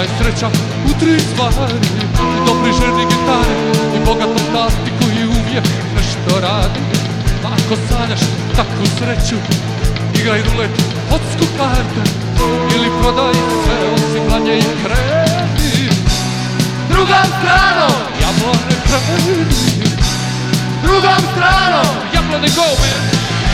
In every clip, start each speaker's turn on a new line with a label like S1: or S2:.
S1: je sreća u tri stvari, i dobri ženi gitare i bogatom tati koji uvijek nešto radi. Pa ako sanjaš takvu sreću, igraj rulet, hodsku kartu ili prodaj sve osim mlanje i kreni. Drugom stranom jablane kreni, drugom stranom jablane go man.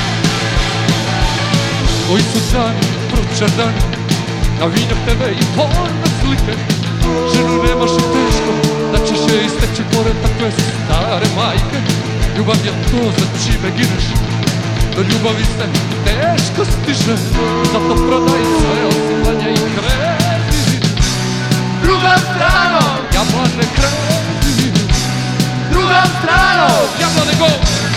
S1: Koji su dani pročardani, na vinjak tebe i porne slike. Ženu nemaš i teško, da ćeš je isteći pored takve stare majke. Ljubav je to za čime gineš, do ljubavi se teško stiže, zato prodaj sve osim mlanje i kreni. Drugom stranom jablane kreni, drugom stranom jablane go.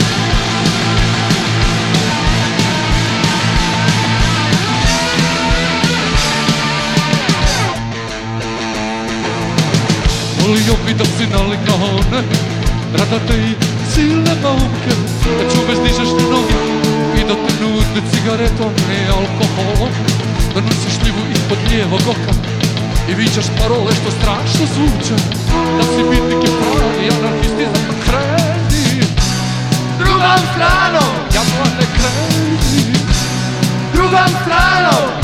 S1: Volio bi da si nalik na one radate i silne momke, da čuvaš dižeš na noge i da te nude cigaretom i alkoholom, da nosiš šljivu ispod lijevog oka i vičaš parole što strašno zvuče, da si bitnik i pravi anarhist i zato kreni. Drugom stranom jablane kreni, drugom stranom